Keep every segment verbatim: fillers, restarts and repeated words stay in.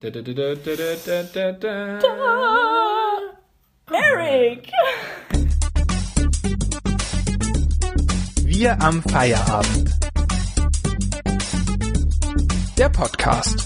Da, da, da, da, da, da, da. Da. Eric! Wir am Feierabend. Der Podcast.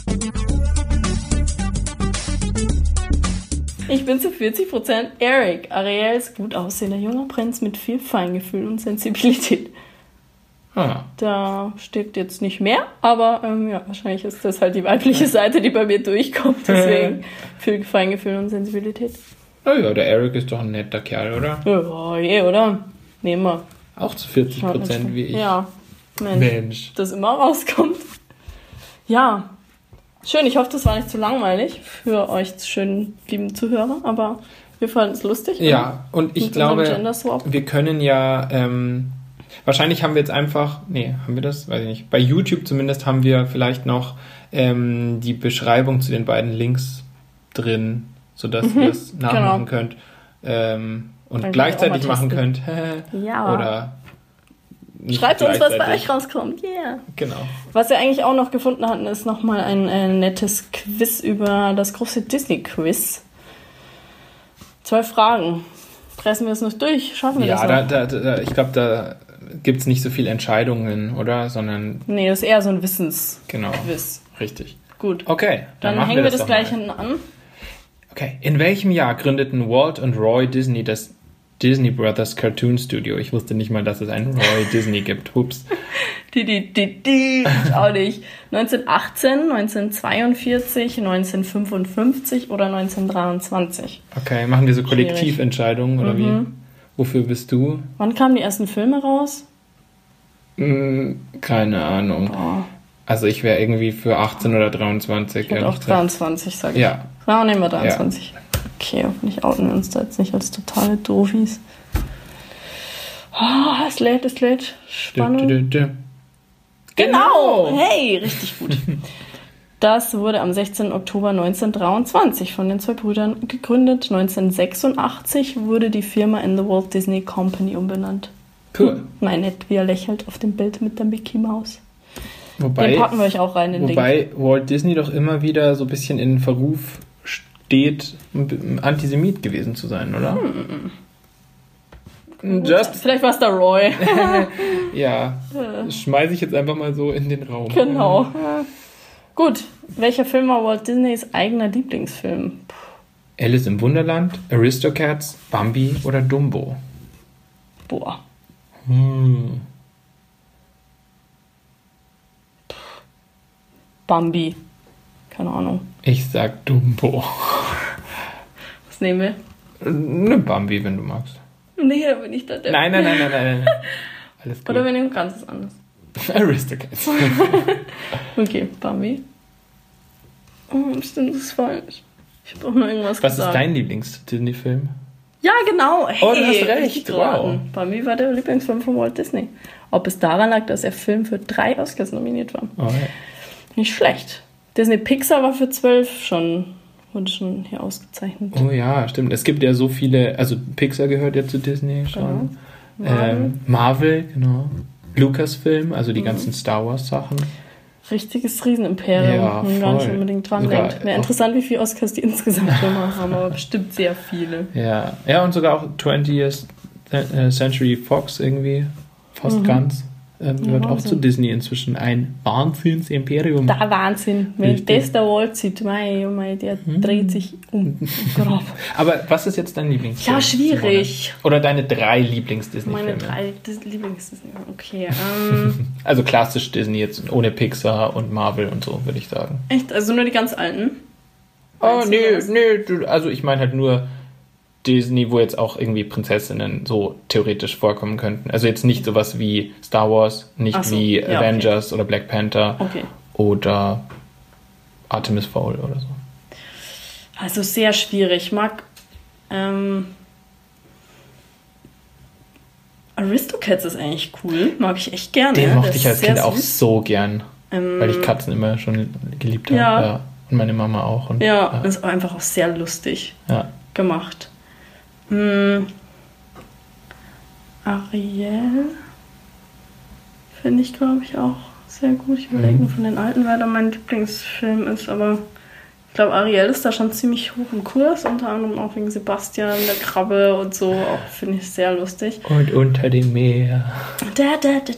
Ich bin zu vierzig Prozent Eric, Ariels gut aussehender junger Prinz mit viel Feingefühl und Sensibilität. Ah. Da steht jetzt nicht mehr, aber ähm, ja, wahrscheinlich ist das halt die weibliche Seite, die bei mir durchkommt. Deswegen viel Feingefühl und Sensibilität. Oh ja, der Eric ist doch ein netter Kerl, oder? Ja, je, oder? Nehmen wir. Auch zu vierzig Prozent wie ich. Ja, Mensch, Mensch. das immer rauskommt. Ja, schön. Ich hoffe, das war nicht zu langweilig für euch schönen, lieben Zuhörer, aber wir fanden es lustig. Ja, und ich Mit glaube, unserem Gender Swap. wir können ja, ähm, wahrscheinlich haben wir jetzt einfach, nee, haben wir das? Weiß ich nicht. Bei YouTube zumindest haben wir vielleicht noch ähm, die Beschreibung zu den beiden Links drin, sodass Mhm, ihr es nachmachen genau. könnt ähm, und Dann gleichzeitig kann ich auch machen mal könnt. Ja. Oder nicht Schreibt uns, was bei gleichzeitig. euch rauskommt. Yeah. Genau. Was wir eigentlich auch noch gefunden hatten, ist nochmal ein äh, nettes Quiz über das große Disney-Quiz. Zwei Fragen. Pressen wir es noch durch? Schaffen wir Ja, das da, noch? da, da, ich glaube, da gibt es nicht so viele Entscheidungen, oder? Sondern, Nee, das ist eher so ein Wissensquiz. genau, richtig. Gut. Okay, dann, Dann machen hängen wir das doch gleich mal. hinten an. Okay, in welchem Jahr gründeten Walt und Roy Disney das Disney Brothers Cartoon Studio? Ich wusste nicht mal, dass es einen Roy Disney gibt. Hups. Die, die, die, die. Ich auch nicht. neunzehnhundertachtzehn, neunzehnhundertzweiundvierzig, neunzehnhundertfünfundfünfzig oder neunzehnhundertdreiundzwanzig. Okay, machen wir so Schwierig. Kollektiventscheidungen oder wie? Mhm. Wofür bist du? Wann kamen die ersten Filme raus? Hm, keine Ahnung. Boah, Also ich wäre irgendwie für achtzehn oder dreiundzwanzig. ich hätte auch ehrlich gesagt. dreiundzwanzig, sag ich. Ja. Ja, nehmen wir dreiundzwanzig. Okay, hoffentlich outen wir uns da jetzt nicht als totale Doofies. Oh, es lädt, es lädt. Spannung. Dü, dü, dü, dü. Genau! Hey, richtig gut. Das wurde am sechzehnten Oktober neunzehnhundertdreiundzwanzig von den zwei Brüdern gegründet. neunzehnhundertsechsundachtzig wurde die Firma in the Walt Disney Company umbenannt. Cool. Nein, nett, wie er lächelt auf dem Bild mit der Mickey Maus. Wobei, Den packen wir euch auch rein, den Link. wobei Walt Disney doch immer wieder so ein bisschen in Verruf steht, ein Antisemit gewesen zu sein, oder? Hm. Just, Vielleicht war es der Roy. ja, schmeiße ich jetzt einfach mal so in den Raum. Genau. Gut, welcher Film war Walt Disneys eigener Lieblingsfilm? Alice im Wunderland, Aristocats, Bambi oder Dumbo? Boah. Hm. Bambi. Keine Ahnung. Ich sag Dumbo. Was nehmen wir? Ne Bambi, wenn du magst. Nee, da bin ich da der. Nein, nein, nein, nein, nein. nein. Alles gut. Oder wir nehmen ganz was anderes. Aristocats. Okay, Bambi. Oh, stimmt, das ist falsch. Ich habe auch nur irgendwas Was gesagt. ist dein Lieblings-Disney-Film? Ja, genau. Hey, Oh, du hast recht. richtig geraten. Wow. Bambi war der Lieblingsfilm von Walt Disney. Ob es daran lag, dass der Film für drei Oscars nominiert war. Oh, ja. Nicht schlecht. Disney Pixar war für zwölf schon, wurde schon hier ausgezeichnet. Oh ja, stimmt. Es gibt ja so viele, also Pixar gehört ja zu Disney schon. Genau. Marvel. Ähm, Marvel, genau. Lucasfilm, also die ganzen Star Wars Sachen. Richtiges Riesenimperium, Ja, wo man gar nicht voll. unbedingt dran Sogar denkt. Wäre auch- interessant, wie viele Oscars die insgesamt schon mal haben, aber bestimmt sehr viele. Ja, ja, und sogar auch twentieth Century Fox irgendwie, fast ganz. Ähm, Ja, gehört auch Wahnsinn. zu Disney inzwischen ein Wahnsinnsimperium. Da Wahnsinn. Wenn Richtig. das der Walt sieht, mei, oh mei, der dreht sich um. Grob. Aber was ist jetzt dein Lieblingsfilm? Ja, schwierig. Simone? Oder deine drei Lieblings-Disney-Filme? Meine drei Dis- Lieblings... Okay, ähm... Also klassisch Disney jetzt, ohne Pixar und Marvel und so, würde ich sagen. echt? Also nur die ganz alten? Oh, Meinst du nee, das? nee, du- also ich meine halt nur Disney, wo jetzt auch irgendwie Prinzessinnen so theoretisch vorkommen könnten. Also jetzt nicht sowas wie Star Wars, nicht Ach so, wie ja, okay. Avengers oder Black Panther Okay. oder Artemis Fowl oder so. Also sehr schwierig. Ich mag... Ähm... Aristocats ist eigentlich cool. Mag ich echt gerne. Den Der mochte ist ich als sehr Kind auch süß. so gern, Ähm, weil ich Katzen immer schon geliebt habe. Ja. Ja. Und meine Mama auch. Und, Ja, ja. ist einfach auch sehr lustig ja. gemacht. Hm. Ariel finde ich, glaube ich, auch sehr gut. Ich überlege Mhm. nur von den alten, wer da mein Lieblingsfilm ist, aber glaube, Ariel ist da schon ziemlich hoch im Kurs, unter anderem auch wegen Sebastian, der Krabbe und so. Auch finde ich sehr lustig. Und unter dem Meer. Da, da, da,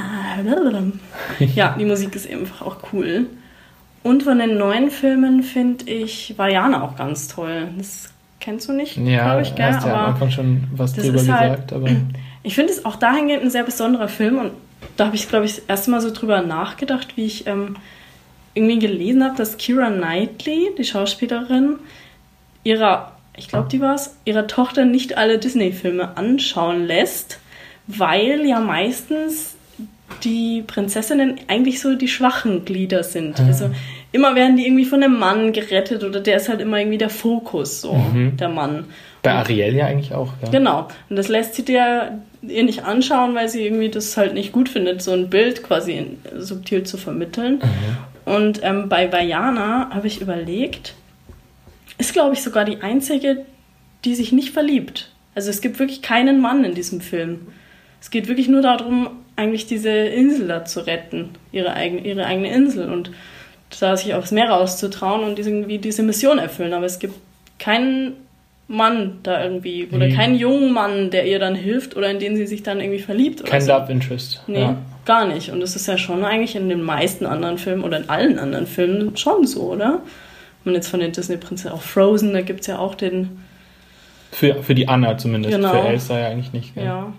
da. Ja, die Musik ist einfach auch cool. Und von den neuen Filmen finde ich Vaiana auch ganz toll. Das kennst du nicht, ja, glaube ich, gell? hast ja am Anfang schon was drüber gesagt. Halt, aber ich finde es auch dahingehend ein sehr besonderer Film. Und da habe ich, glaube ich, das erste Mal so drüber nachgedacht, wie ich ähm, irgendwie gelesen habe, dass Keira Knightley, die Schauspielerin, ihrer, ich glaube, die war es, ihrer Tochter nicht alle Disney-Filme anschauen lässt, weil ja meistens die Prinzessinnen eigentlich so die schwachen Glieder sind. Ja. Also immer werden die irgendwie von einem Mann gerettet oder der ist halt immer irgendwie der Fokus, so, mhm. der Mann. Bei Ariel ja eigentlich auch, ja. Genau. Und das lässt sie dir ihr nicht anschauen, weil sie irgendwie das halt nicht gut findet, so ein Bild quasi in, subtil zu vermitteln. Mhm. Und ähm, bei Vaiana habe ich überlegt, ist, glaube ich, sogar die einzige, die sich nicht verliebt. Also es gibt wirklich keinen Mann in diesem Film. Es geht wirklich nur darum, eigentlich diese Insel da zu retten, ihre eigene, ihre eigene Insel und da sich aufs Meer rauszutrauen und irgendwie diese Mission erfüllen. Aber es gibt keinen Mann da irgendwie oder mhm. keinen jungen Mann, der ihr dann hilft oder in den sie sich dann irgendwie verliebt. Oder Kein so. Love Interest. Nee, ja. Gar nicht. Und das ist ja schon eigentlich in den meisten anderen Filmen oder in allen anderen Filmen schon so, oder? Wenn man jetzt von den Disney-Prinzessinnen, auch Frozen, da gibt es ja auch den... Für, für die Anna zumindest, genau. Für Elsa ja eigentlich nicht. Gell? Ja.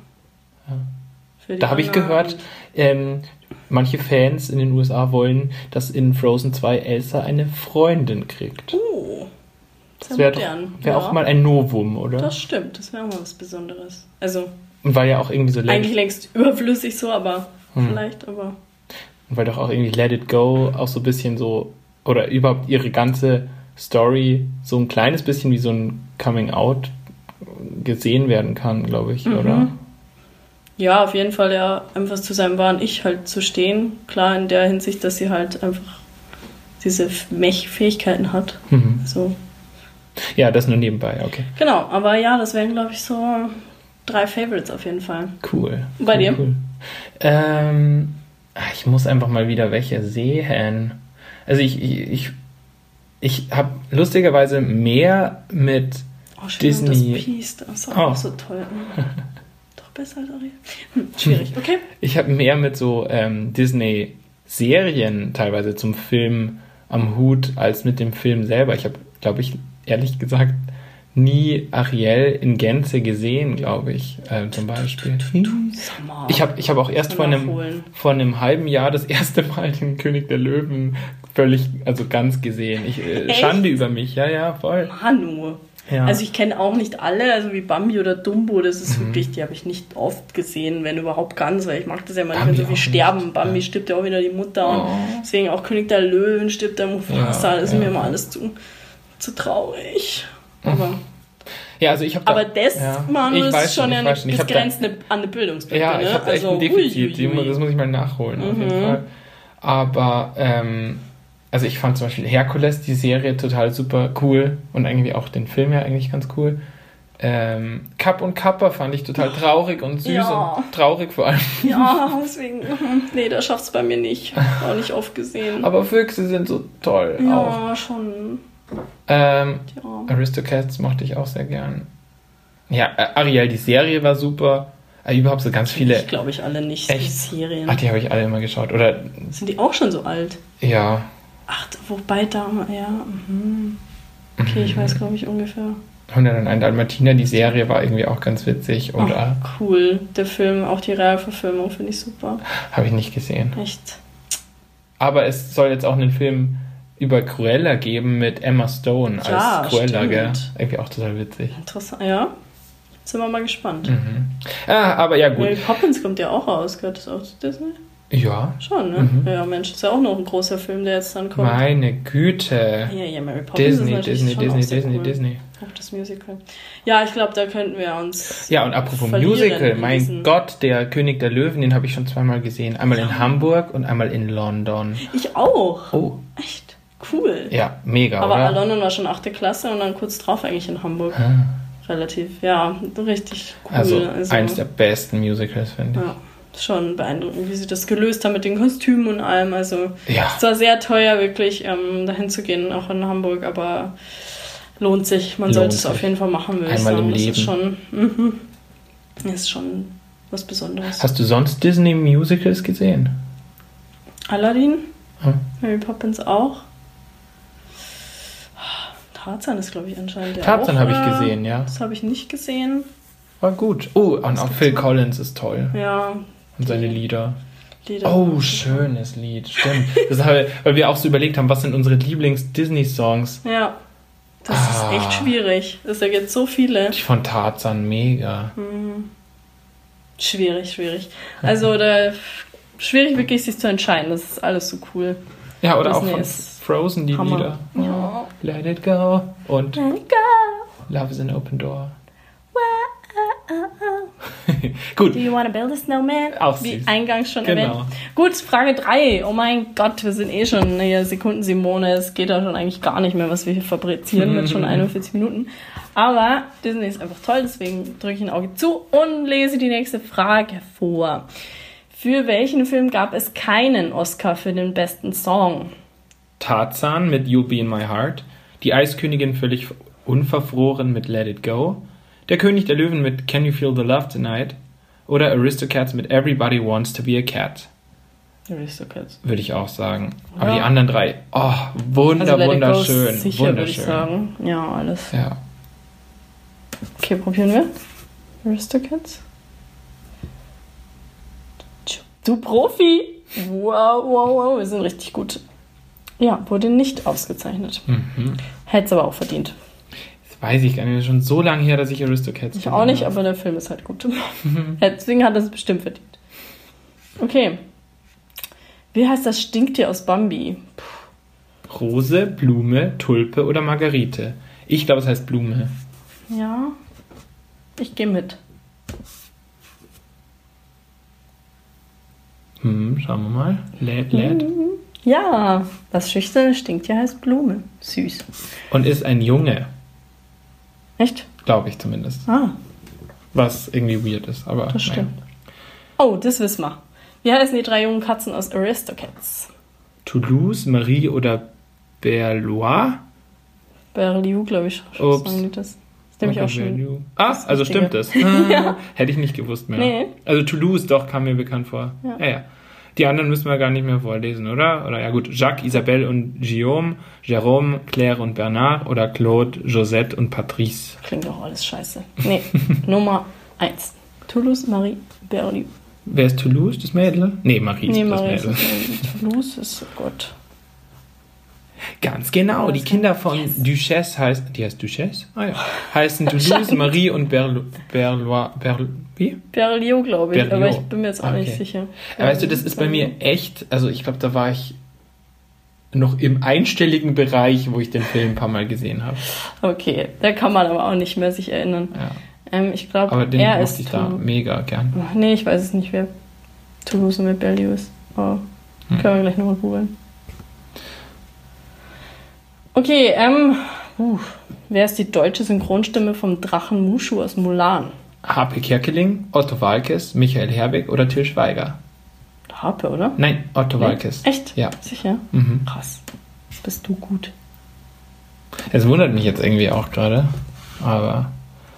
ja. Da habe ich gehört, ähm, manche Fans in den U S A wollen, dass in Frozen zwei Elsa eine Freundin kriegt. Oh, das wäre wär ja. auch mal ein Novum, oder? Das stimmt, das wäre auch mal was Besonderes. Also... Und weil ja auch irgendwie so... Eigentlich längst überflüssig so, aber hm. vielleicht, aber... Und weil doch auch irgendwie Let It Go auch so ein bisschen so... Oder überhaupt ihre ganze Story so ein kleines bisschen wie so ein Coming-out gesehen werden kann, glaube ich, mhm. oder? Ja, auf jeden Fall ja einfach zu seinem wahren Ich halt zu stehen. Klar in der Hinsicht, dass sie halt einfach diese Mech-Fähigkeiten hat. Mhm. So. Ja, das nur nebenbei, okay. Genau, aber ja, das wären, glaube ich, so... Drei Favorites auf jeden Fall. Cool. Bei cool, dir? Cool. Ähm, ich muss einfach mal wieder welche sehen. Also ich ich, ich, ich habe lustigerweise mehr mit oh, Disney... Das Peace, das ist auch oh. so toll. Doch besser als Ariel. Hm, schwierig, okay. Ich habe mehr mit so ähm, Disney-Serien teilweise zum Film am Hut als mit dem Film selber. Ich habe, glaube ich, ehrlich gesagt... nie Ariel in Gänze gesehen, glaube ich, äh, zum Beispiel. Ich habe ich hab auch erst vor einem, vor einem halben Jahr das erste Mal den König der Löwen völlig, also ganz gesehen. Ich, äh, Schande über mich, ja, ja, voll. Manu. Ja. Also ich kenne auch nicht alle, also wie Bambi oder Dumbo, das ist mhm. wirklich, die habe ich nicht oft gesehen, wenn überhaupt ganz, weil ich mag das ja mal, wenn so viel sterben. Nicht. Bambi ja. stirbt ja auch wieder die Mutter oh. und deswegen auch König der Löwen stirbt der Mufasa, ja, das ist ja. mir immer alles zu, zu traurig. Aber, ja, also ich hab da, aber das, ja, Manu, ist weiß schon, schon eine, ich das grenzt da, an eine Bildungslücke. Ja, ich ne? habe also, echt ein Defizit, ui, ui, ui. das muss ich mal nachholen, mhm. auf jeden Fall. Aber, ähm, also ich fand zum Beispiel Herkules, die Serie, total super cool und irgendwie auch den Film ja eigentlich ganz cool. Ähm, Kapp und Kappa fand ich total traurig und süß ja. und traurig vor allem. Ja, deswegen, nee, das schafft's bei mir nicht. Auch nicht oft gesehen. Aber Füchse sind so toll ja, auch. Ja, schon. Ähm, ja. Aristocats mochte ich auch sehr gern. Ja, Ariel, die Serie war super. Also überhaupt so ganz viele... Ich glaube ich alle nicht, echt? Die Serien. Ach, die habe ich alle immer geschaut. Oder sind die auch schon so alt? Ja. Ach, wobei da... Ja, mhm. Okay, mhm. ich weiß, glaube ich, ungefähr. hunderteins Dalmatiner, die Serie war irgendwie auch ganz witzig. Und, oh, cool. Der Film, auch die Realverfilmung finde ich super. Habe ich nicht gesehen. Echt? Aber es soll jetzt auch einen Film über Cruella geben mit Emma Stone ja, als Cruella, stimmt. gell? Irgendwie auch total witzig. Interessant, ja. Sind wir mal gespannt. Mhm. Ah, aber ja, gut. Mary Poppins kommt ja auch raus, gehört das auch zu Disney? Ja. Schon, ne? Mhm. Ja, Mensch, ist ja auch noch ein großer Film, der jetzt dann kommt. Meine Güte. Ja, ja, Mary Poppins Disney, ist Disney, schon Disney, auch sehr Disney, cool. Disney. Auch das Musical. Ja, ich glaube, da könnten wir uns Ja, und apropos Musical, mein diesen... Gott, der König der Löwen, den habe ich schon zweimal gesehen. Einmal in Hamburg und einmal in London. Ich auch. Oh. Echt? Cool. Ja, mega, Aber oder? London war schon achte Klasse und dann kurz drauf eigentlich in Hamburg. Ah. Relativ, ja, richtig cool. Also, also eins der besten Musicals, finde ich. Ja, schon beeindruckend, wie sie das gelöst haben mit den Kostümen und allem. Also Ja. es war sehr teuer, wirklich ähm, dahin zu gehen, auch in Hamburg, aber lohnt sich. Man Lohnt sollte es sich. auf jeden Fall machen, würde ich Einmal sagen. im Das Leben. ist schon, mhm, das ist schon was Besonderes. Hast du sonst Disney-Musicals gesehen? Aladdin, Hm. Mary Poppins auch. Tarzan ist, glaube ich, anscheinend der Tarzan auch, habe ich äh, gesehen, ja. Das habe ich nicht gesehen. War gut. Oh, und auch gibt's Phil noch? Collins ist toll. Ja, Und seine Lieder. Lieder. Oh, schönes Lied, stimmt. Das haben, weil wir auch so überlegt haben, was sind unsere Lieblings-Disney-Songs? Ja, das Ah. ist echt schwierig. Es gibt so viele. Ich von Tarzan mega. Schwierig, schwierig. Also da schwierig wirklich sich zu entscheiden. Das ist alles so cool. Ja, oder Disney auch von ist Frozen die Hammer. Lieder. Ja. Let it go und Let it go. Love is an open door. Do Gut, you wanna build a snowman? Auch Wie süß. eingangs schon Genau. erwähnt. Gut, Frage drei. Oh mein Gott, wir sind eh schon hier Sekunden-Simone. Es geht ja schon eigentlich gar nicht mehr, was wir hier fabrizieren mit schon einundvierzig Minuten. Aber Disney ist einfach toll, deswegen drücke ich ein Auge zu und lese die nächste Frage vor. Für welchen Film gab es keinen Oscar für den besten Song? Tarzan mit You'll Be in My Heart, die Eiskönigin völlig unverfroren mit Let It Go, der König der Löwen mit Can You Feel the Love Tonight oder Aristocats mit Everybody Wants to Be a Cat, Aristocats. würde ich auch sagen. Aber Ja. die anderen drei, oh, wunder, Also Let It Go ist wunderschön, sicher, würde ich wunderschön. sagen. Ja, alles. Ja. Okay, probieren wir. Aristocats. Du Profi! Wow, wow, wow, wir sind richtig gut. Ja, wurde nicht ausgezeichnet. Mhm. Hätte es aber auch verdient. Das weiß ich gar nicht, das ist schon so lange her, dass ich Aristocats Ich auch nicht, aber der Film ist halt gut. Deswegen hat er es bestimmt verdient. Okay. Wie heißt das Stinktier aus Bambi? Rose, Blume, Tulpe oder Margarite? Ich glaube, es heißt Blume. Ja, ich gehe mit. Hm, schauen wir mal. Lädt, lädt. Ja, das schüchterne Stinktier heißt Blume. Süß. Und ist ein Junge, Echt? glaube ich zumindest. Ah, Was irgendwie weird ist, aber das stimmt. Oh, das wissen wir. Wie heißen die drei jungen Katzen aus Aristocats? Toulouse, Marie oder Berlois? Berliou, glaube ich. Ups. Sagen die das? Das nehme ich auch schon. Berliou. Ah, das also Richtige. stimmt das. Ja. Hätte ich nicht gewusst mehr. Nee. Also Toulouse, doch, kam mir bekannt vor. Ja. Ja, ja. Die anderen müssen wir gar nicht mehr vorlesen, oder? Oder ja gut, Jacques, Isabelle und Guillaume, Jérôme, Claire und Bernard oder Claude, Josette und Patrice. Klingt doch alles scheiße. Nee, Nummer eins. Toulouse, Marie, Berliou. Wer ist Toulouse, das Mädel? Nee, Marie ist Nee, das Marie ist Mädel. das- Toulouse ist, oh Gott. Ganz genau, die Alles Kinder klar. von Yes. Duchesse heißen, die heißt Duchesse? Ah ja. Heißen Toulouse, Marie und Berlo, Berlois, Berl, wie? Berliou, glaube ich, Berliou. aber ich bin mir jetzt auch Okay. nicht sicher. Aber weißt du, das ist bei mir echt, also ich glaube, da war ich noch im einstelligen Bereich, wo ich den Film ein paar Mal gesehen habe. Okay, da kann man aber auch nicht mehr sich erinnern. Ja. Ähm, ich glaube, Aber den er mochte ist ich da Toulouse. mega gern. Nee, ich weiß es nicht, wer Toulouse mit Berliou ist. Oh, Hm. können wir gleich nochmal googeln. Okay, ähm, uh, wer ist die deutsche Synchronstimme vom Drachen Mushu aus Mulan? H P Kerkeling, Otto Walkes, Michael Herbeck oder Til Schweiger? Harpe, oder? Nein, Otto Nee? Walkes. Echt? Ja. Sicher? Mhm. Krass. Bist du gut. Es wundert mich jetzt irgendwie auch gerade, aber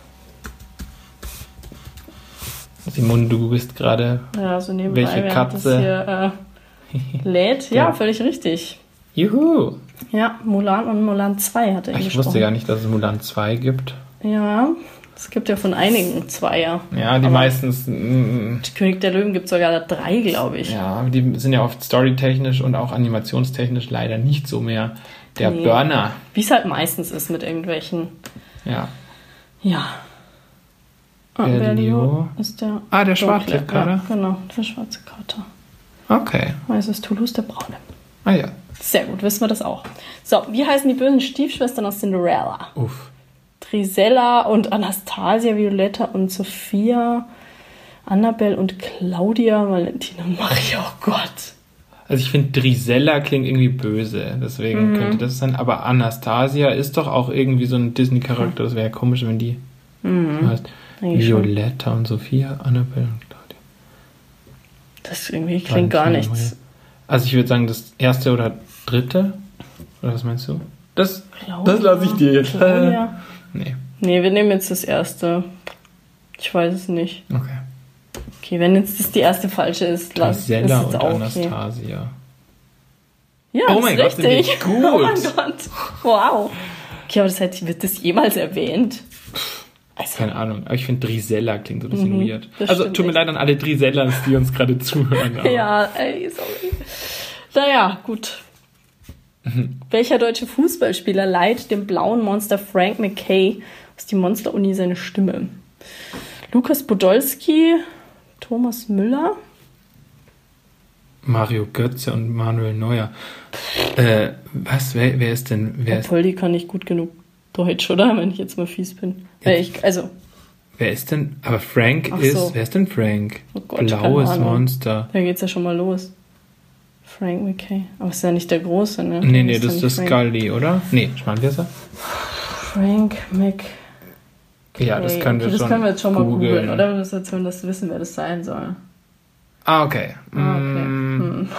Simon, du bist gerade Ja, so nebenbei, Welche während Katze? das hier äh, lädt. Ja, Ja. völlig richtig. Juhu! Ja, Mulan und Mulan zwei hat er Ich gesprochen. wusste gar nicht, dass es Mulan zwei gibt. Ja, es gibt ja von einigen Zweier. Ja, die Aber meistens, mm, Die König der Löwen gibt es sogar drei, glaube ich. ja, aber die sind ja oft storytechnisch und auch animationstechnisch leider nicht so mehr der Nee. Burner. Wie es halt meistens ist mit irgendwelchen. Ja. Ja. Ah, Berlioz. Berlioz ist der. Ah, der dunkle. schwarze Kater. Ja, genau, der schwarze Kater. Okay. Es ist Toulouse der braune. Ah ja. Sehr gut, wissen wir das auch. So, wie heißen die bösen Stiefschwestern aus Cinderella? Uff. Trisella und Anastasia, Violetta und Sophia, Annabelle und Claudia, Valentina, Maria, oh Gott. Also ich finde, Drisella klingt irgendwie böse, deswegen Mhm. könnte das sein. Aber Anastasia ist doch auch irgendwie so ein Disney-Charakter. Das wäre ja komisch, wenn die so heißt. Eigentlich schon. Violetta und Sophia, Annabelle und Claudia. Das irgendwie klingt gar nichts. Also ich würde sagen, das erste oder dritte. Oder was meinst du? Das, Claudia, das lasse ich dir jetzt. Claudia. Nee. Nee, wir nehmen jetzt das erste. Ich weiß es nicht. Okay. Okay, wenn jetzt das die erste falsche ist, lass es Gisela jetzt und auch Anastasia. Okay. Ja, Oh das mein ist Gott, sind richtig. die gut. Oh mein Gott. Wow. Okay, aber das heißt, wird das jemals erwähnt? Also, Keine Ahnung, aber ich finde Drisella klingt so ein bisschen Mhm, weird. das Also stimmt tut mir echt. leid an alle Drisellas, die uns gerade zuhören. aber- ja, ey, sorry. Naja, gut. Welcher deutsche Fußballspieler leiht dem blauen Monster Frank McKay aus die Monster-Uni seine Stimme? Lukas Podolski, Thomas Müller? Mario Götze und Manuel Neuer. Äh, was? Wer, wer ist denn? Wer ist, Obwohl, die kann nicht gut genug Deutsch, oder? Wenn ich jetzt mal fies bin. Weil ich, also, wer ist denn? Aber Frank Ach ist. so. Wer ist denn Frank? Oh Gott, Blaues keine Ahnung. Monster. da geht's ja schon mal los. Frank McKay. Aber ist ja nicht der Große, ne? Nee, nee, Ist das ja ist nicht das Frank. Scully, oder? Nee, Schmarrnwasser? Frank Mc... Ja, das Okay, können wir okay, schon. das können wir jetzt schon mal googeln, googeln. oder? Wir müssen jetzt das wissen, wer das sein soll. Ah, okay. Ah, okay. Mm, Hm.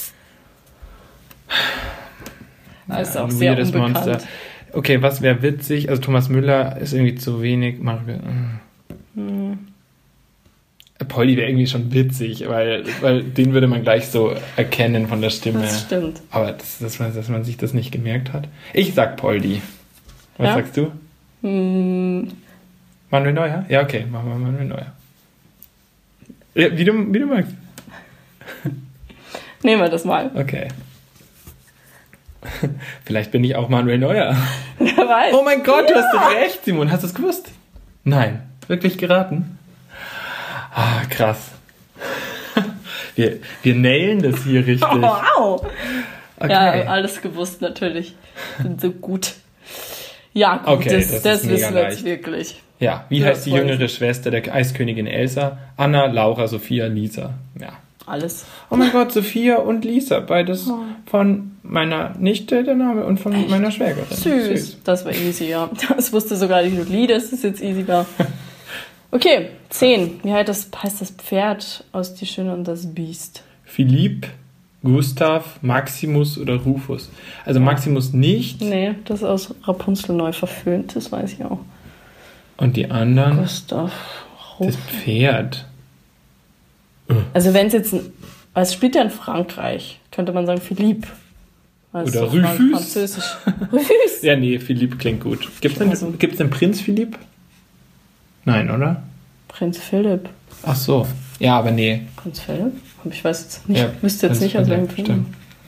Das ist ja, auch ein sehr weirdes unbekannt. Monster. Okay, was wäre witzig? Also Thomas Müller ist irgendwie zu wenig. Mario, Hm. Polly wäre irgendwie schon witzig, weil, weil den würde man gleich so erkennen von der Stimme. Das stimmt. Aber das, dass, man, dass man sich das nicht gemerkt hat. Ich sag Poldi. Was Ja? sagst du? Hm. Manuel Neuer? Ja, okay, machen wir Manuel Neuer. Ja, wie, du, wie du magst. Nehmen wir das mal. Okay. Vielleicht bin ich auch Manuel Neuer. Wer weiß. Oh mein Gott, du hast doch recht, Simon. Hast du es gewusst? Nein. Wirklich geraten? Ah, krass. Wir, wir nailen das hier richtig. Oh, wow. Okay. Ja, alles gewusst natürlich. Sind so gut. Ja, gut, Okay, das, das das, ist mega wissen wir jetzt leicht. wirklich. Ja, wie Ja, heißt die voll. jüngere Schwester der Eiskönigin Elsa? Anna, Laura, Sophia, Lisa. Ja. Alles. Oh mein Gott, Sophia und Lisa, beides Oh. von meiner Nichte, der Name, und von Echt? meiner Schwägerin. Süß. Das war easy, ja. Das wusste sogar die Julie, dass das jetzt easy war. Okay, zehn. Wie heißt das, heißt das Pferd aus Die Schöne und das Biest? Philipp, Gustav, Maximus oder Rufus. Also Maximus nicht Nee, das ist aus Rapunzel neu verföhnt, das weiß ich auch. und die anderen Gustav. das Pferd. Also wenn es jetzt, ein, es spielt ja in Frankreich, könnte man sagen Philippe. Weil es Oder so Frank- Rufus. Französisch. Rufus. Ja, nee, Philipp klingt gut. Gibt es Also- den, gibt's den Prinz Philipp? Nein, oder? Prinz Philipp. Ach so. Ja, aber nee. Prinz Philipp? Ich weiß jetzt nicht, Ja, ich wüsste jetzt Prinz nicht, aus Philipp, welchem Film.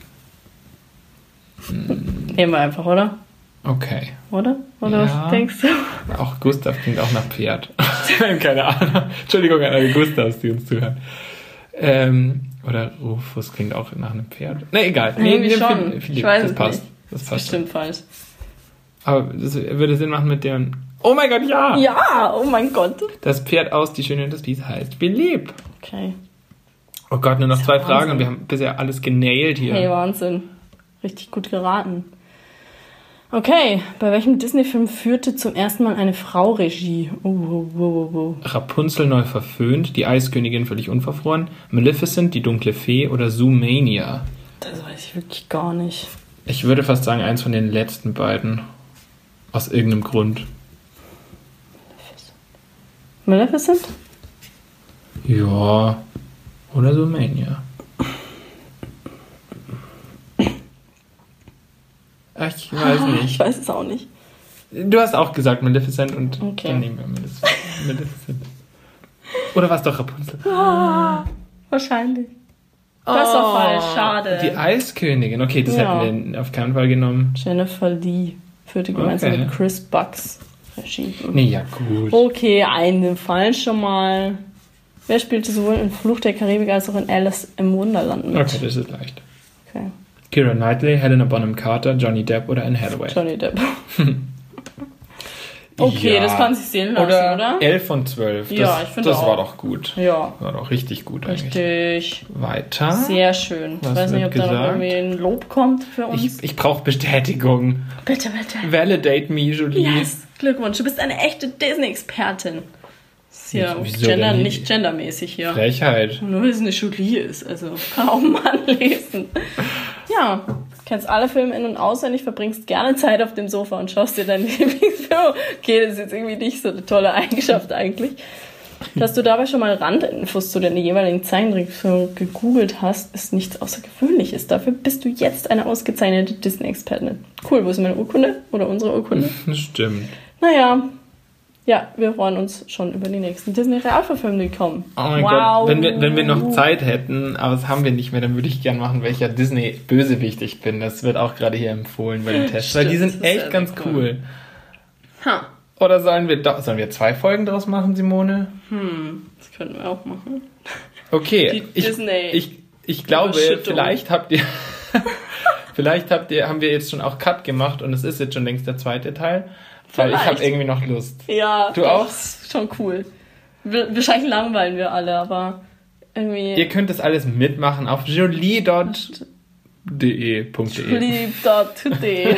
Nehmen wir einfach, oder? Okay. Oder? Oder Ja. was denkst du? Auch Gustav klingt auch nach Pferd. Keine Ahnung. Entschuldigung an alle Gustavs, die uns zuhören. Ähm, oder Rufus klingt auch nach einem Pferd. Ne, egal. Nee, Irgendwie wir schon. finden Philipp, Ich weiß das es passt. nicht. Das Das ist passt. bestimmt falsch. Aber das würde Sinn machen mit dem. Oh mein Gott, ja! Ja, oh mein Gott. Das Pferd aus Die Schöne und das Biest heißt Philipp. Okay. Oh Gott, nur noch Das ist zwei ja Fragen Wahnsinn. und wir haben bisher alles genailt hier. Hey, Wahnsinn. Richtig gut geraten. Okay, bei welchem Disney-Film führte zum ersten Mal eine Frau Regie? Oh, oh, oh, oh, oh. Rapunzel neu verföhnt, die Eiskönigin völlig unverfroren, Maleficent, die dunkle Fee oder Zoomania. Das weiß ich wirklich gar nicht. Ich würde fast sagen, eins von den letzten beiden. Aus irgendeinem Grund. Maleficent? Ja. Oder Zoomania. Ach, ich weiß Ich nicht. weiß es auch nicht. Du hast auch gesagt Maleficent und Okay. dann nehmen wir Maleficent. Maleficent. Oder war es doch Rapunzel? Ah, wahrscheinlich. Das ist doch falsch, schade. Die Eiskönigin. Okay, das Ja. hätten wir auf keinen Fall genommen. Jennifer Lee führte gemeinsam Okay. mit Chris Bucks Regie. Nee, ja, gut. Okay, einen Fall schon mal. Wer spielte sowohl in Fluch der Karibik als auch in Alice im Wunderland mit? Okay, das ist leicht. Okay. Keira Knightley, Helena Bonham Carter, Johnny Depp oder Anne Hathaway? Johnny Depp. Okay, Ja. das kann sich sehen lassen, Oder, oder? elf von zwölf. Das, Ja, ich finde Das auch. war doch gut. Ja, War doch richtig gut eigentlich. richtig. Weiter. Sehr schön. Ich Was weiß nicht, wird ob da noch gesagt? irgendwie ein Lob kommt für uns. Ich, ich brauche Bestätigung. bitte, bitte. Validate me, Julie. Yes, Glückwunsch. Du bist eine echte Disney-Expertin. ist ja Wieso Gender, denn nicht gendermäßig hier. Frechheit. Nur weil es eine Julie ist, also kann auch ein Mann lesen. Ja, kennst alle Filme in- und auswendig, verbringst gerne Zeit auf dem Sofa und schaust dir deinen Lieblingsfilm. Okay, das ist jetzt irgendwie nicht so eine tolle Eigenschaft eigentlich. Dass du dabei schon mal Randinfos zu den jeweiligen Zeichentrickfilmen gegoogelt hast, ist nichts Außergewöhnliches. Dafür bist du jetzt eine ausgezeichnete Disney-Expertin. Cool, wo ist meine Urkunde? Oder unsere Urkunde? Stimmt. Naja, ja, wir freuen uns schon über die nächsten Disney-Realverfilmungen, die kommen. Oh mein wow. Gott, wenn wir, wenn wir noch Zeit hätten, aber das haben wir nicht mehr, dann würde ich gern machen, welcher Disney-Bösewicht ich bin. Das wird auch gerade hier empfohlen bei den Tests, weil die Stimmt, sind das ist echt sehr, ganz sehr cool. cool. Ha. Oder sollen wir, do- sollen wir zwei Folgen draus machen, Simone? Hm, das könnten wir auch machen. Okay, Die ich, Disney- ich, ich glaube, Überschüttung. vielleicht habt ihr, vielleicht habt ihr, haben wir jetzt schon auch Cut gemacht und es ist jetzt schon längst der zweite Teil, weil ich Vielleicht. habe irgendwie noch Lust. Ja, Du doch, auch? ist schon cool. Wir- Wahrscheinlich langweilen wir alle, aber irgendwie... Ihr könnt das alles mitmachen auf jolie punkt de. Lieb.de.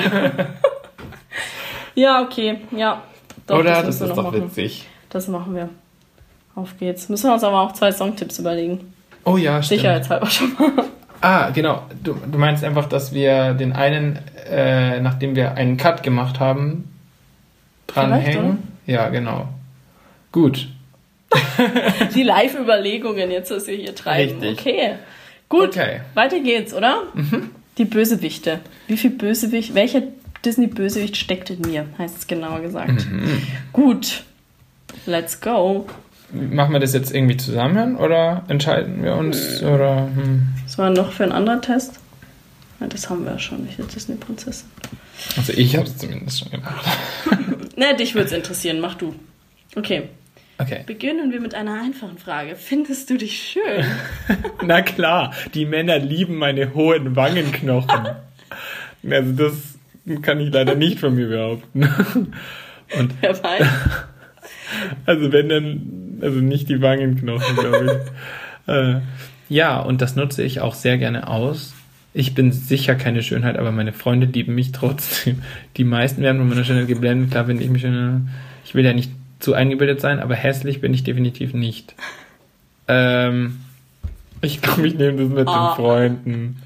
Ja, okay, ja. Doch, Oder? Das, müssen wir ist noch doch machen. witzig. Das machen wir. Auf geht's. Müssen wir uns aber auch zwei Songtipps überlegen. Oh ja, stimmt. Sicherheitshalber schon mal. Ah, genau. Du, du meinst einfach, dass wir den einen, äh, nachdem wir einen Cut gemacht haben, dranhängen? Ja, genau. Gut. Die Live-Überlegungen jetzt, was wir hier treiben. Richtig. Okay. Gut, Okay. weiter geht's, oder? Mhm. Die Bösewichte. Wie viel Bösewicht, welcher Disney-Bösewicht steckt in mir, heißt es genauer gesagt. Mhm. Gut. Let's go. Machen wir das jetzt irgendwie zusammen oder entscheiden wir uns? Oder, hm. Was war noch für ein anderer Test? Ja, das haben wir ja schon, welche Disney-Prinzessin. Also ich habe es zumindest schon gemacht. Ne, dich würde es interessieren, mach du. Okay. Okay. Beginnen wir mit einer einfachen Frage. Findest du dich schön? Na klar, die Männer lieben meine hohen Wangenknochen. Also das kann ich leider nicht von mir behaupten. Und Wer weiß? also wenn dann, also nicht die Wangenknochen, glaube ich. äh, ja, und das nutze ich auch sehr gerne aus. Ich bin sicher keine Schönheit, aber meine Freunde lieben mich trotzdem. Die meisten werden von meiner Schönheit geblendet. Klar bin ich mich schon, ich will ja nicht zu eingebildet sein, aber hässlich bin ich definitiv nicht. Ähm, ich glaube, ich nehme das mit Ah. den Freunden.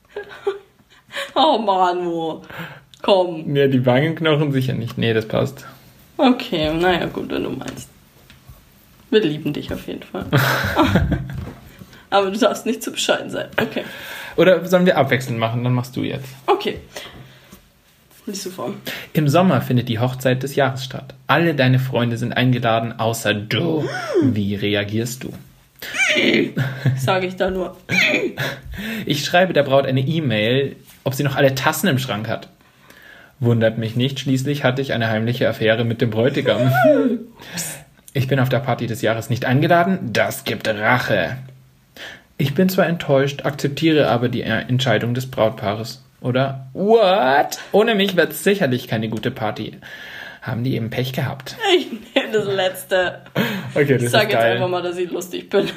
Oh Manu. Komm. Ja, die Wangenknochen sicher nicht. Nee, das passt. Okay, naja, gut, wenn du meinst. Wir lieben dich auf jeden Fall. Aber du darfst nicht zu bescheiden sein. Okay. Oder sollen wir abwechselnd machen? Dann machst du jetzt. Okay. Lies du vor. Im Sommer findet die Hochzeit des Jahres statt. Alle deine Freunde sind eingeladen, außer du. Wie reagierst du? Sage ich da nur. Ich schreibe der Braut eine E-Mail, ob sie noch alle Tassen im Schrank hat. Wundert mich nicht, schließlich hatte ich eine heimliche Affäre mit dem Bräutigam. Ich bin auf der Party des Jahres nicht eingeladen, das gibt Rache. Ich bin zwar enttäuscht, akzeptiere aber die Entscheidung des Brautpaares. Oder? What? Ohne mich wird es sicherlich keine gute Party. Haben die eben Pech gehabt. Ich nehme das Letzte. Okay, das Ich sage ist jetzt geil. einfach mal, dass ich lustig bin.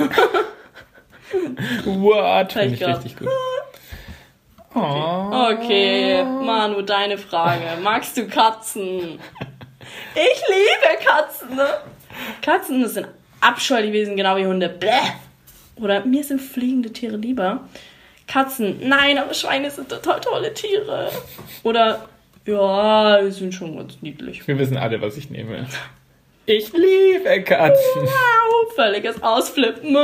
What? Finde ich grad. richtig gut. Oh. Okay, Manu, deine Frage. Magst du Katzen? Ich liebe Katzen, ne? Katzen sind abscheuliche Wesen, genau wie Hunde. Bläh. Oder mir sind fliegende Tiere lieber. Katzen, nein, aber Schweine sind total tolle Tiere. Oder, ja, die sind schon ganz niedlich. Wir wissen alle, was ich nehme. Ich liebe Katzen. Wow, völliges Ausflippen.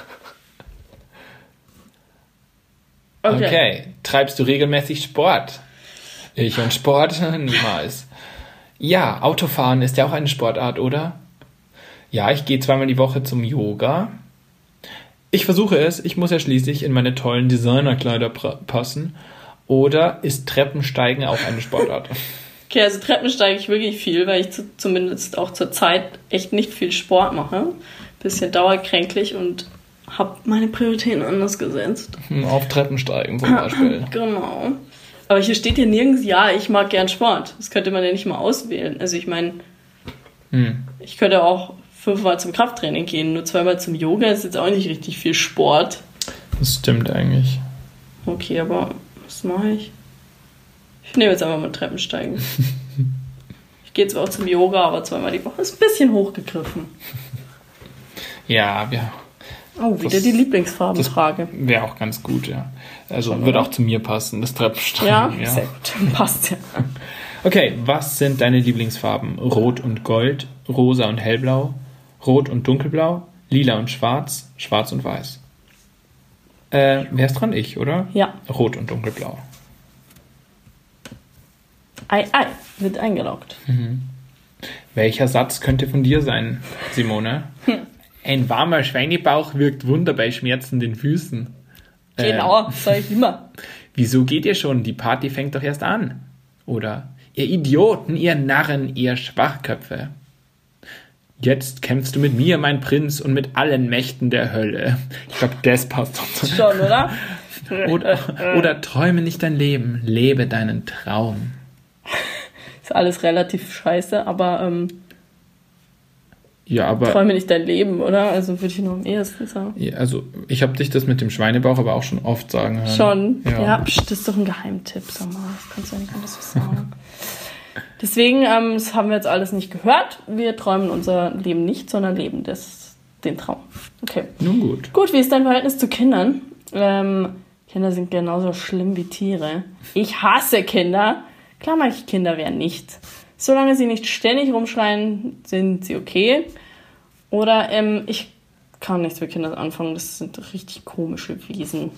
Okay. Okay. Treibst du regelmäßig Sport? Ich und Sport? Niemals. Ja, Autofahren ist ja auch eine Sportart, oder? Ja, ich gehe zweimal die Woche zum Yoga. Ich versuche es, ich muss ja schließlich in meine tollen Designerkleider pra- passen. Oder ist Treppensteigen auch eine Sportart? Okay, also Treppen steige ich wirklich viel, weil ich zu, zumindest auch zur Zeit echt nicht viel Sport mache. Bisschen dauerkränklich und habe meine Prioritäten anders gesetzt. Auf Treppensteigen zum Beispiel. Genau. Aber hier steht hier nirgends, ja, ich mag gern Sport. Das könnte man ja nicht mal auswählen. Also ich meine, Hm. ich könnte auch fünfmal zum Krafttraining gehen, nur zweimal zum Yoga ist jetzt auch nicht richtig viel Sport. Das stimmt eigentlich. Okay, aber was mache ich? Ich nehme jetzt einfach mal Treppensteigen. Ich gehe zwar auch zum Yoga, aber zweimal die Woche ist ein bisschen hochgegriffen. Ja, ja. Oh, wieder das, die Lieblingsfarbenfrage. Wäre auch ganz gut, ja. Also Schon, würde auch zu mir passen, das Treppenstreifen. Ja, ja, sehr gut. Passt ja. Okay, was sind deine Lieblingsfarben? Rot und Gold, rosa und hellblau, rot und dunkelblau, lila und schwarz, schwarz und weiß. Äh, wer ist dran? Ich, oder? Ja. Rot und dunkelblau. Ei, ei, wird eingeloggt. Mhm. Welcher Satz könnte von dir sein, Simone? Hm. Ein warmer Schweinebauch wirkt Wunder bei schmerzenden Füßen. Genau, äh, sag ich immer. Wieso geht ihr schon? Die Party fängt doch erst an. Oder, ihr Idioten, ihr Narren, ihr Schwachköpfe. Jetzt kämpfst du mit mir, mein Prinz, und mit allen Mächten der Hölle. Ich glaube, das passt doch. Schon, oder? oder? Oder träume nicht dein Leben, lebe deinen Traum. Ist alles relativ scheiße, aber, ähm, ja, aber träume nicht dein Leben, oder? Also würde ich noch am ehesten sagen. Ja, also ich habe dich das mit dem Schweinebauch aber auch schon oft sagen hören. Schon? Ja, ja pst, das ist doch ein Geheimtipp, sag mal. Das kannst du ja nicht anders so sagen. Deswegen, ähm, das haben wir jetzt alles nicht gehört. Wir träumen unser Leben nicht, sondern leben das, den Traum. Okay. Nun gut. Gut, wie ist dein Verhältnis zu Kindern? Ähm, Kinder sind genauso schlimm wie Tiere. Ich hasse Kinder. Klar mag ich Kinder, wer nicht. Solange sie nicht ständig rumschreien, sind sie okay. Oder ähm, ich kann nichts mit Kindern anfangen. Das sind richtig komische Wesen.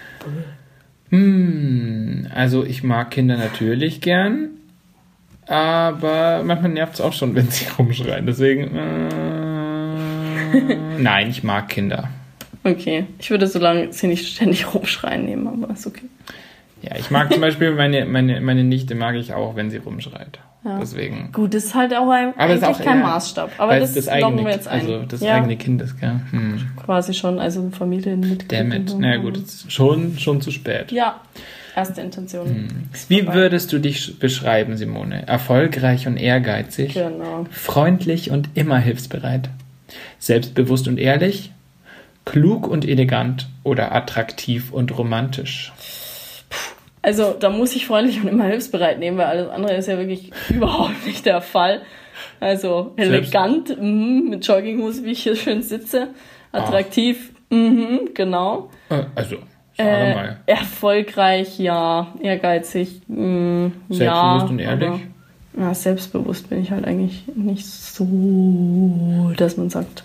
Hm, also ich mag Kinder natürlich gern. Aber manchmal nervt es auch schon, wenn sie rumschreien. Deswegen, äh, nein, ich mag Kinder. Okay, ich würde solange sie nicht ständig rumschreien nehmen, aber ist okay. Ja, ich mag zum Beispiel meine, meine, meine Nichte mag ich auch, wenn sie rumschreit. Ja. Deswegen. Gut, das ist halt auch ein, aber eigentlich auch, kein ja, Maßstab. Aber das, das loggen eigene, wir jetzt ein. Also das ja. eigene Kind ist, gell? Hm. Quasi schon, also Familienmitglied. Damit, so. Na gut, ist schon, schon zu spät. Ja, erste Intention. Hm. Wie vorbei. Würdest du dich beschreiben, Simone? Erfolgreich und ehrgeizig? Genau. Freundlich und immer hilfsbereit? Selbstbewusst und ehrlich? Klug und elegant oder attraktiv und romantisch? Also da muss ich freundlich und immer hilfsbereit nehmen, weil alles andere ist ja wirklich überhaupt nicht der Fall. Also elegant, mm, mit Jogginghose, wie ich hier schön sitze. Attraktiv, mm, genau. Also, sage äh, mal. Erfolgreich, ja. Ehrgeizig, mm, selbstbewusst ja. und ehrlich? Aber, ja, selbstbewusst bin ich halt eigentlich nicht so, dass man sagt,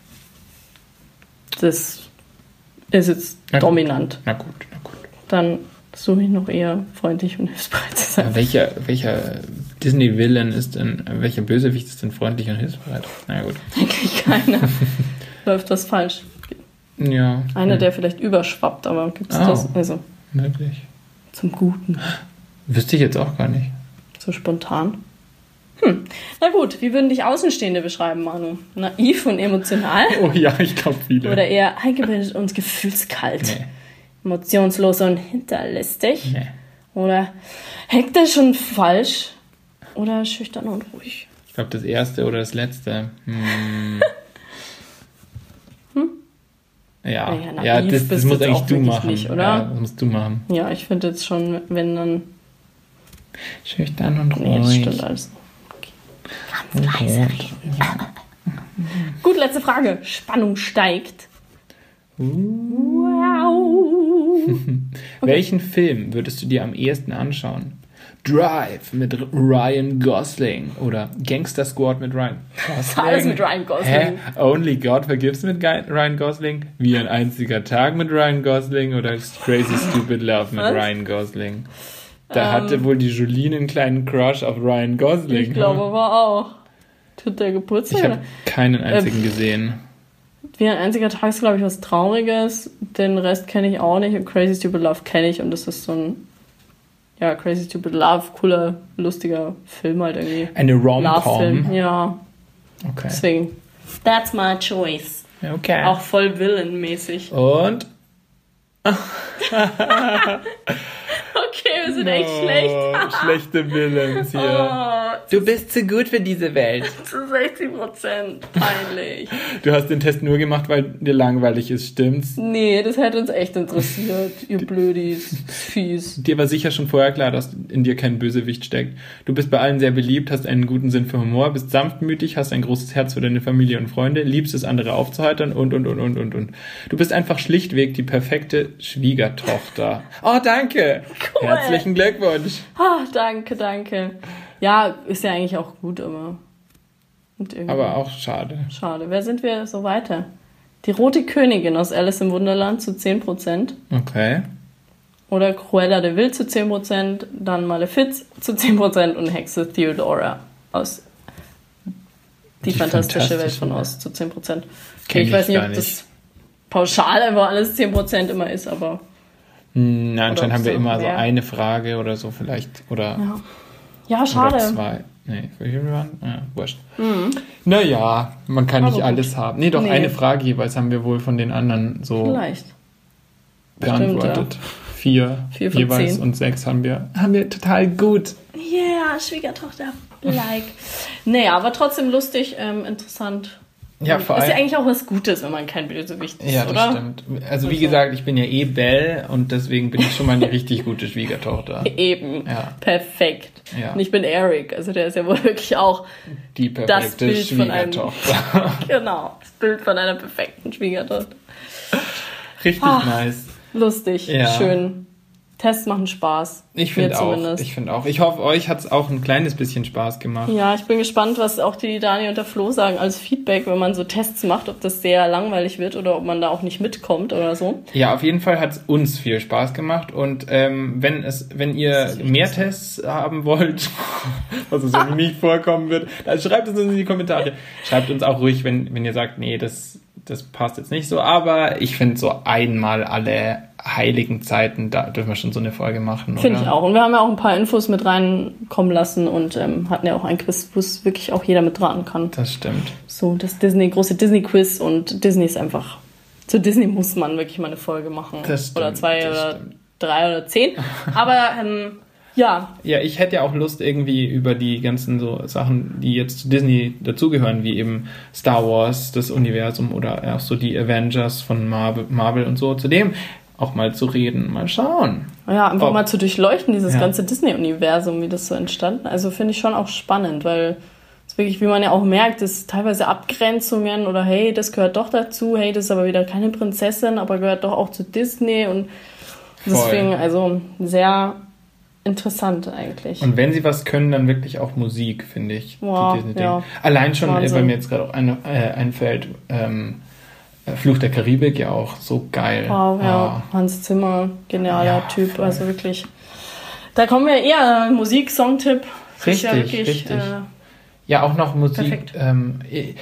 das ist jetzt na dominant. Gut. Na gut, na gut. Dann suche ich noch eher freundlich und hilfsbereit zu sein. Welcher, welcher Disney-Villain ist denn, welcher Bösewicht ist denn freundlich und hilfsbereit? Na gut. Eigentlich keiner. Läuft was falsch. Ja. Einer, hm. der vielleicht überschwappt, aber gibt es oh, das? Also, möglich. Zum Guten. Wüsste ich jetzt auch gar nicht. So spontan. Hm. Na gut, wie würden dich Außenstehende beschreiben, Manu? Naiv und emotional? Oh ja, ich glaube viele. Oder eher eingebildet und gefühlskalt? Nee. Emotionslos und hinterlistig? Nee. Oder hektisch und falsch? Oder schüchtern und ruhig? Ich glaube, das erste oder das letzte. Hm. hm? Ja, ja, ja das, das muss eigentlich du machen. Nicht, oder? Ja, das musst du machen. Ja, ich finde jetzt schon, wenn dann... Schüchtern und ruhig. Nee, das stimmt alles. Okay. Ganz leise reden. Gut, letzte Frage. Spannung steigt. Uh. Wow. Okay. Welchen Film würdest du dir am ehesten anschauen? Drive mit Ryan Gosling oder Gangster Squad mit Ryan Gosling? Alles mit Ryan Gosling. Hä? Only God Forgives mit Ryan Gosling? Wie ein einziger Tag mit Ryan Gosling oder Crazy Stupid Love mit Was? Ryan Gosling? Da ähm, hatte wohl die Jolene einen kleinen Crush auf Ryan Gosling. Ich glaube aber auch. Tut der Geburtstag? Ich habe keinen einzigen äh, gesehen. Wie ein einziger Tag ist, glaube ich, was Trauriges. Den Rest kenne ich auch nicht. Und Crazy Stupid Love kenne ich. Und das ist so ein, ja, Crazy Stupid Love, cooler, lustiger Film halt irgendwie. Eine Rom-Com? Ja. Okay. Deswegen, that's my choice. Okay. Auch voll Villain-mäßig. Und? Okay, wir sind echt oh, schlecht. Schlechte Villains hier. Oh, Du bist zu gut für diese Welt. Zu sechzig Prozent. Peinlich. Du hast den Test nur gemacht, weil dir langweilig ist, stimmt's? Nee, das hätte uns echt interessiert, ihr Blödis. Fies. Dir war sicher schon vorher klar, dass in dir kein Bösewicht steckt. Du bist bei allen sehr beliebt, hast einen guten Sinn für Humor, bist sanftmütig, hast ein großes Herz für deine Familie und Freunde, liebst es, andere aufzuheitern und, und, und, und, und, und. Du bist einfach schlichtweg die perfekte Schwiegertochter. Oh, danke. Cool. Herzlichen Glückwunsch. Ah, danke, danke. Ja, ist ja eigentlich auch gut, aber... Aber auch schade. Schade. Wer sind wir so weiter? Die rote Königin aus Alice im Wunderland zu zehn Prozent. Okay. Oder Cruella de Vil zu zehn Prozent. Dann Malefiz zu zehn Prozent und Hexe Theodora aus Die, Die fantastische, fantastische Welt von Oz zu zehn Prozent. Okay, ich, ich weiß nicht, ob nicht. das pauschal einfach alles zehn Prozent immer ist, aber... Hm, anscheinend haben wir immer mehr. So eine Frage oder so vielleicht. Oder, ja. ja, schade. Oder zwei. Nee, für Human? Ja, wurscht. Mhm. Naja, man kann aber nicht gut. alles haben. Nee, doch nee. eine Frage jeweils haben wir wohl von den anderen so Vielleicht. beantwortet. Stimmt, ja. Vier, Vier von jeweils zehn. Und sechs haben wir, haben wir total gut. Yeah, Schwiegertochter, like. Naja, aber trotzdem lustig, ähm, interessant. Ja, vor allem. Ist ja eigentlich auch was Gutes, wenn man kein Bösewicht ist, ja, das oder? Stimmt. Also wie gesagt, ich bin ja eh Belle und deswegen bin ich schon mal eine richtig gute Schwiegertochter. Eben, ja. Perfekt. Ja. Und ich bin Eric, also der ist ja wohl wirklich auch die perfekte das Bild Schwiegertochter. Von einem, genau, das Bild von einer perfekten Schwiegertochter. Richtig Ach, nice. Lustig, ja. schön. Tests machen Spaß. Ich finde auch. Ich finde auch. Ich hoffe, euch hat es auch ein kleines bisschen Spaß gemacht. Ja, ich bin gespannt, was auch die Dani und der Flo sagen als Feedback, wenn man so Tests macht, ob das sehr langweilig wird oder ob man da auch nicht mitkommt oder so. Ja, auf jeden Fall hat es uns viel Spaß gemacht und ähm, wenn es, wenn ihr mehr Tests haben wollt, was es irgendwie nicht vorkommen wird, dann schreibt es uns in die Kommentare. Schreibt uns auch ruhig, wenn, wenn ihr sagt, nee, das, das passt jetzt nicht so, aber ich finde so einmal alle heiligen Zeiten, da dürfen wir schon so eine Folge machen. Finde ich auch. Und wir haben ja auch ein paar Infos mit reinkommen lassen und ähm, hatten ja auch ein Quiz, wo es wirklich auch jeder mit raten kann. Das stimmt. So, das Disney, große Disney-Quiz und Disney ist einfach, zu Disney muss man wirklich mal eine Folge machen. Das stimmt. Oder zwei das oder stimmt. drei oder zehn. Aber, ähm, ja. Ja, ich hätte ja auch Lust irgendwie über die ganzen so Sachen, die jetzt zu Disney dazugehören, wie eben Star Wars, das Universum oder auch so die Avengers von Marvel, Marvel und so, zu dem auch mal zu reden, mal schauen. Ja, einfach oh. mal zu durchleuchten, dieses ja. ganze Disney-Universum, wie das so entstanden. Also finde ich schon auch spannend, weil es wirklich, wie man ja auch merkt, ist teilweise Abgrenzungen oder hey, das gehört doch dazu, hey, das ist aber wieder keine Prinzessin, aber gehört doch auch zu Disney und deswegen, Voll. also sehr interessant eigentlich. Und wenn sie was können, dann wirklich auch Musik, finde ich. Wow, ja. Allein schon, Wahnsinn. Weil mir jetzt gerade auch ein, äh, einfällt, ähm, Fluch der Karibik ja auch so geil. Wow, ja. Oh. Hans Zimmer, genialer ja, Typ, voll. Also wirklich. Da kommen wir eher Musik, Songtipp. Richtig, ja wirklich, richtig. Äh, ja, auch noch Musik. Ähm, ich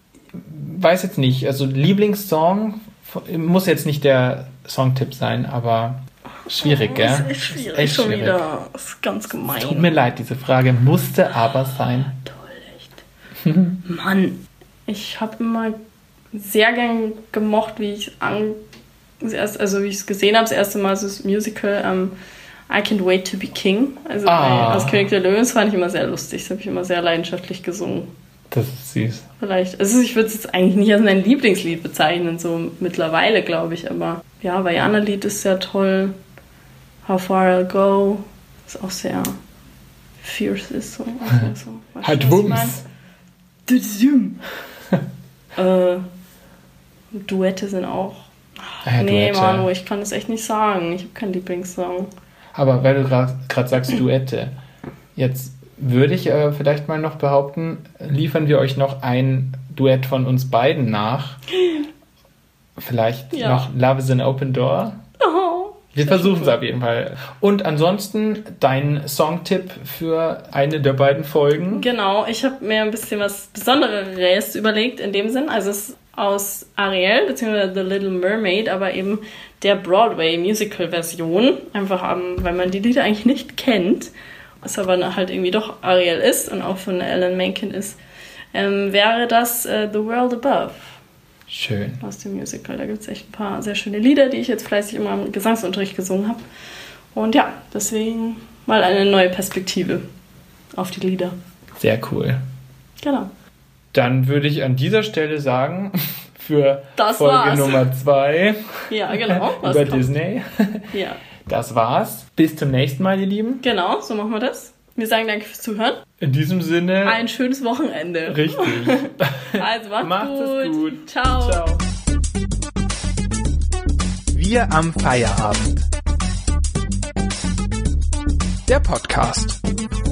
weiß jetzt nicht, also Lieblingssong muss jetzt nicht der Songtipp sein, aber schwierig, gell? Das ist echt schwierig, ist echt schon schwierig. wieder. Das ist ganz gemein. Tut mir leid, diese Frage musste aber sein. Toll, echt. Mann, ich habe immer sehr gern gemocht, wie ich an, also wie ich es gesehen habe, das erste Mal so das Musical um, I Can't Wait to Be King. Also ah. bei, aus König der Löwen, das fand ich immer sehr lustig. Das habe ich immer sehr leidenschaftlich gesungen. Das ist süß. Vielleicht. Also ich würde es jetzt eigentlich nicht als mein Lieblingslied bezeichnen, so mittlerweile, glaube ich. Aber ja, Vajana-Lied ist sehr toll. How Far I'll Go ist auch sehr fierce ist so. Also so. Halt Wumms. äh, Duette sind auch... Ja, nee, Duette. Manu, ich kann das echt nicht sagen. Ich habe keinen Lieblingssong. Aber weil du gerade sagst Duette, jetzt würde ich äh, vielleicht mal noch behaupten, liefern wir euch noch ein Duett von uns beiden nach. Vielleicht ja. noch Love is an Open Door. Oh, wir versuchen es auf jeden Fall. Und ansonsten dein Songtipp für eine der beiden Folgen? Genau, ich habe mir ein bisschen was Besonderes überlegt in dem Sinn. Also es ist aus Ariel bzw. The Little Mermaid, aber eben der Broadway-Musical-Version. Einfach, um, weil man die Lieder eigentlich nicht kennt, was aber halt irgendwie doch Ariel ist und auch von Alan Menken ist, ähm, wäre das äh, The World Above. Schön. Aus dem Musical. Da gibt es echt ein paar sehr schöne Lieder, die ich jetzt fleißig immer im Gesangsunterricht gesungen habe. Und ja, deswegen mal eine neue Perspektive auf die Lieder. Sehr cool. Genau. Dann würde ich an dieser Stelle sagen, für das Folge war's. Nummer zwei ja, genau. über Disney. Ja. Das war's. Bis zum nächsten Mal, ihr Lieben. Genau, so machen wir das. Wir sagen danke fürs Zuhören. In diesem Sinne. Ein schönes Wochenende. Richtig. Also macht's, Macht gut. es gut. Ciao. Ciao. Wir am Feierabend. Der Podcast.